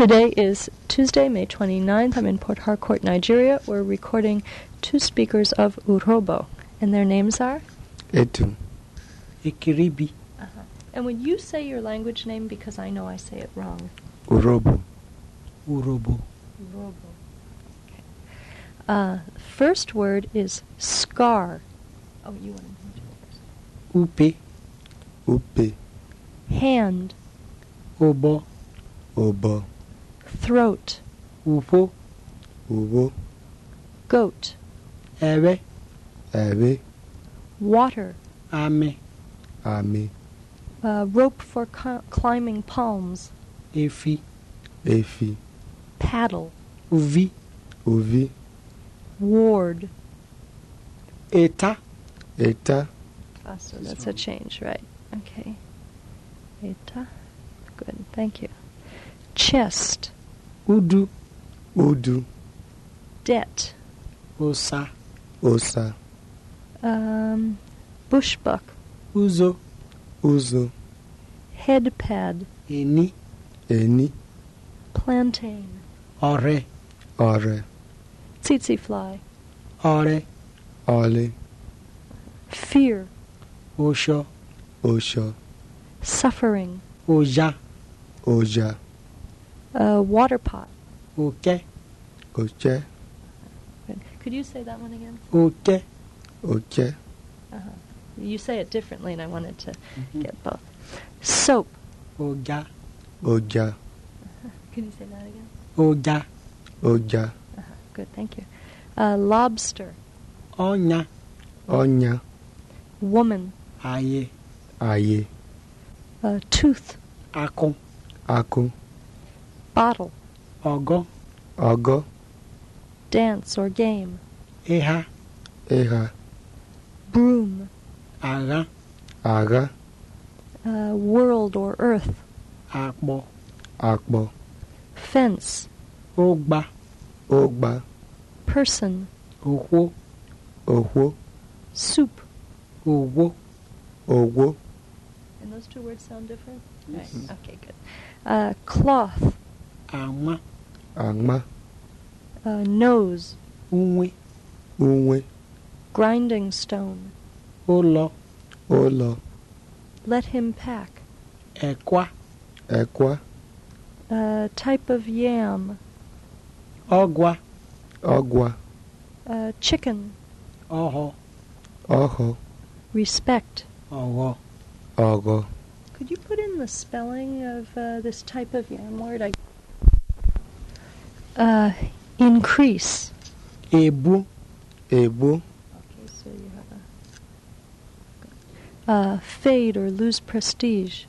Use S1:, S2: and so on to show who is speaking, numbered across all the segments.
S1: Today is Tuesday, May 29th. I'm in Port Harcourt, Nigeria. We're recording 2 speakers of Urhobo, and their names are?
S2: Etu.
S3: Ikiribi.
S1: And when you say your language name, because I know I say it wrong.
S2: Urobo.
S3: Urobo.
S1: Urhobo. Okay. First word is scar. Oh, you want to do it first.
S3: Upe.
S2: Upe.
S1: Hand.
S3: Obo.
S2: Obo.
S1: Throat.
S3: Upo.
S2: Ubo.
S1: Goat.
S3: Ewe.
S2: Ewe.
S1: Water.
S3: Ame.
S2: Ame.
S1: Rope for climbing palms.
S3: Efi.
S2: Efi.
S1: Paddle.
S3: Uvi.
S2: Uvi.
S1: Ward.
S3: Eta.
S2: Eta.
S1: So that's a change, right? Okay. Eta. Good, thank you. Chest.
S3: Udu.
S2: Udu.
S1: Debt.
S3: Osa.
S2: Osa.
S1: Bushbuck.
S3: Uzo.
S2: Uzo.
S1: Head pad.
S3: Eni.
S2: Eni.
S1: Plantain.
S3: Ore.
S2: Ore.
S1: Tsetse fly.
S3: Ore.
S2: Ole.
S1: Fear.
S3: Osho.
S2: Osho.
S1: Suffering.
S3: Oja.
S2: Oja.
S1: Water pot.
S3: Oke.
S2: Oche.
S1: Good. Could you say that one again?
S3: Oke.
S2: Oche.
S1: You say it differently, and I wanted to get both. Soap.
S3: Oja.
S2: Oja.
S1: Can you say that again?
S3: Oja.
S2: Oja.
S1: Good, thank you. Lobster.
S3: Onya.
S2: Onya.
S1: Woman.
S3: Aye.
S2: Aye.
S1: Tooth.
S3: Ako.
S2: Aku.
S1: Bottle.
S3: Ogo.
S2: Ogo.
S1: Dance or game.
S3: Eha.
S2: Eha.
S1: Broom.
S3: Aga.
S2: Aga.
S1: World or earth.
S3: Akbo.
S2: Akbo.
S1: Fence.
S3: Ogba.
S2: Ogba.
S1: Person.
S3: Okwo.
S2: Ohwo.
S1: Soup.
S3: Owo.
S2: Owo.
S1: And those 2 words sound different?
S3: Yes.
S1: Right. Okay, good. Cloth.
S3: Ama.
S2: Angma.
S1: Nose.
S3: Unwe.
S2: Unwe.
S1: Grinding stone.
S3: Olo.
S2: Olo.
S1: Let him pack.
S3: Ekwa.
S2: Ekwa.
S1: Type of yam.
S3: Ogwa.
S2: Ogwa.
S1: Chicken.
S3: Oho.
S2: Oho.
S1: Respect.
S3: Owo.
S2: Ogo.
S1: Could you put in the spelling of this type of yam word? Increase.
S3: Ebu.
S2: Ebu.
S1: Okay, so you have a fade or lose prestige.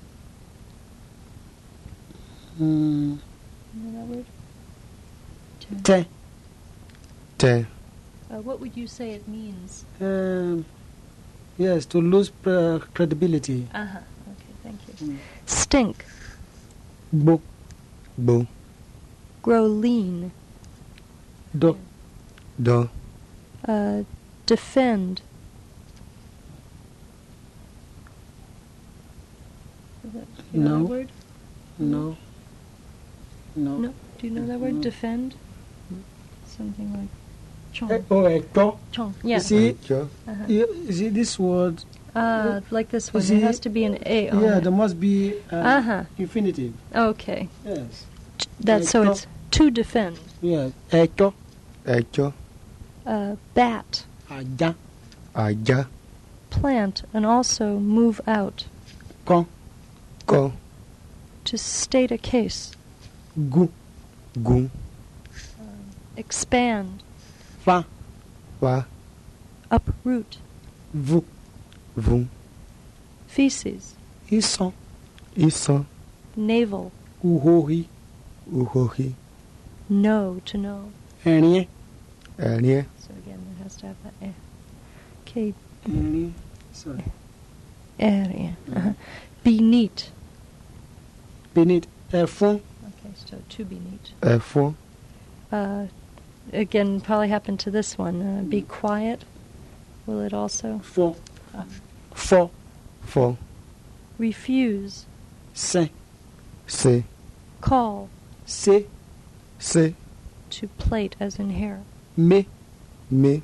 S1: You know that word?
S3: Te.
S2: Te.
S1: What would you say it means?
S3: Yes, to lose credibility.
S1: Okay, thank you. Stink.
S3: Bo.
S2: Bo.
S1: Grow lean.
S3: Do.
S2: Do.
S1: Defend. You know
S3: No.
S1: that word?
S3: No. No.
S1: No. Do you know that word? Defend? Something like chong.
S3: Ekto.
S1: Chong. Yeah.
S3: You see,
S2: Echo.
S3: you see this word?
S1: Like this one.
S3: See,
S1: There has to be an A on
S3: Yeah,
S1: it.
S3: there must be infinitive.
S1: Okay.
S3: Yes.
S1: That's so
S3: Ekto.
S1: it's to defend.
S3: Yeah. Ekto.
S2: Echo.
S1: Bat.
S3: Aja.
S2: Aja.
S1: Plant and also move out.
S3: Kon.
S2: Ko.
S1: To state a case.
S3: Gu.
S2: Gu.
S1: Expand.
S3: Fa.
S2: Wa.
S1: Uproot.
S3: Vu.
S2: Vu.
S1: Feces.
S3: Ison.
S2: Iso.
S1: Navel.
S3: Uhori.
S2: Uhohi.
S1: Know, to know.
S3: Enye.
S2: Erie.
S1: So again, it has to have that air. Okay,
S3: Enye. Sorry.
S1: area. Be neat.
S3: Beneath. Efon.
S1: Okay, so to be neat.
S2: Efo.
S1: Again, probably happened to this one. Be quiet. Will it also?
S3: For. For.
S2: For.
S1: Refuse.
S3: Se.
S2: Se.
S1: Call.
S3: Se.
S2: Se.
S1: To plait, as in hair.
S3: Me.
S2: Me.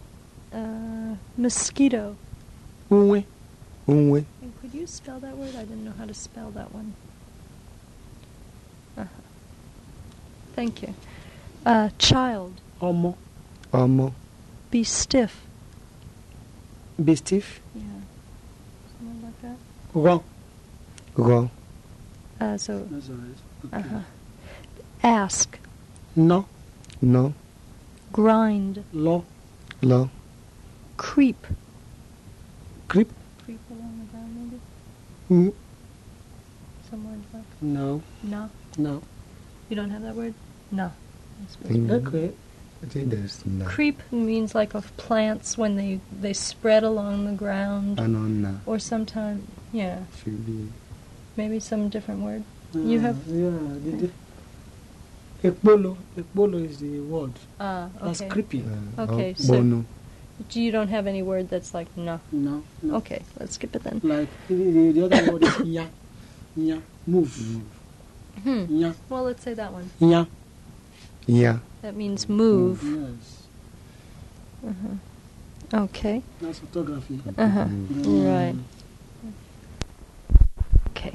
S1: Mosquito.
S3: Unwe.
S2: Unwe.
S1: And could you spell that word? I didn't know how to spell that one. Uh-huh. Thank you. Child.
S3: Omo.
S2: Omo.
S1: Be stiff.
S3: Be stiff.
S1: Yeah. Something like that.
S3: Wrong.
S2: Ro.
S1: So,
S3: That's all right. Okay.
S1: uh-huh. Ask.
S3: No.
S2: No.
S1: Grind.
S3: Lo.
S2: Lo.
S1: Creep.
S3: Creep.
S1: Creep along the ground, maybe?
S3: Mm.
S1: Some words like
S3: No.
S1: no.
S3: No.
S1: You don't have that word? No.
S3: Okay.
S2: I think there's no.
S1: Creep means like of plants when they spread along the ground.
S2: Anona.
S1: Or sometime, yeah,
S2: Should be.
S1: maybe some different word. You have...
S3: Yeah. Ekbolo. Ekbolo is the word.
S1: Okay.
S3: That's creepy.
S1: Okay, so-
S2: Bono.
S1: You don't have any word that's like no.
S3: No. No.
S1: Okay, let's skip it then.
S3: Like the other word is nya. Nya. Move. Nya.
S1: Well, let's say that one.
S3: Nya.
S2: Yeah.
S1: That means move.
S3: Yes.
S1: Okay.
S3: That's photography.
S1: Uh-huh.
S2: Mm.
S1: Right. Okay.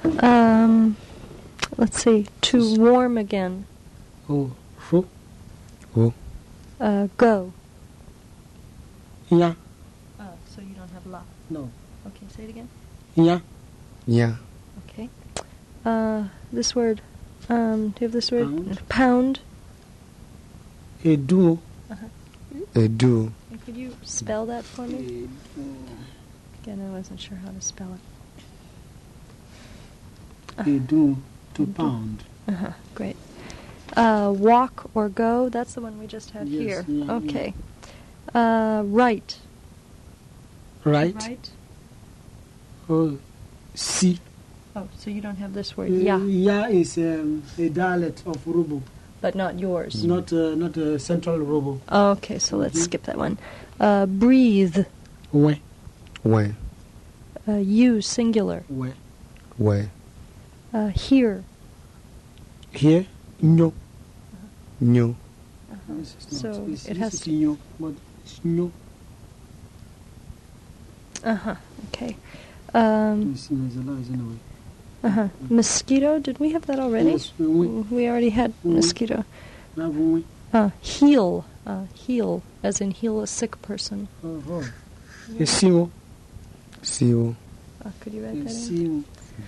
S1: Let's see. To warm again.
S3: Oh. Fro.
S2: Oh.
S1: Go.
S3: Nya.
S1: Oh, so you don't have la.
S3: No.
S1: Okay, say it again.
S3: Nya.
S2: Yeah.
S1: Okay. This word. Do you have this word?
S3: Pound.
S1: Pound.
S3: Edu.
S2: Edu.
S1: And could you spell that for me? Again, I wasn't sure how to spell it.
S3: Edu. To pound.
S1: Great. Walk or go. That's the one we just had
S3: Yes,
S1: here.
S3: yeah,
S1: Okay. Right.
S3: Right.
S1: Right.
S3: Oh. Si.
S1: Oh, so you don't have this word. Yeah,
S3: Ya is a dialect of Urobo.
S1: but not yours.
S3: Not a central Urobo.
S1: Okay, so let's skip that one. Breathe.
S3: We.
S2: When.
S1: You, singular.
S3: We.
S2: Where.
S1: Here.
S3: Here. Nyo.
S2: Nyo.
S3: This is
S1: So
S3: not. It's,
S1: it has to...
S3: nyo, but it's nyo.
S1: Okay.
S3: It's anyway.
S1: Mosquito. Did we have that already?
S3: Yes, we.
S1: We already had mosquito.
S3: We.
S1: Heal. Heal, as in heal a sick person.
S3: Oh. Esimo.
S2: Siwo.
S1: Could you write that in?
S3: Esimo.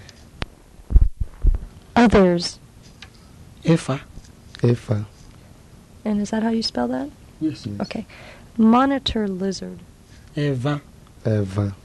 S1: Others.
S3: Efa.
S2: Efa.
S1: And is that how you spell that?
S3: Yes.
S1: Okay. Monitor lizard.
S3: Eva.
S2: Eva.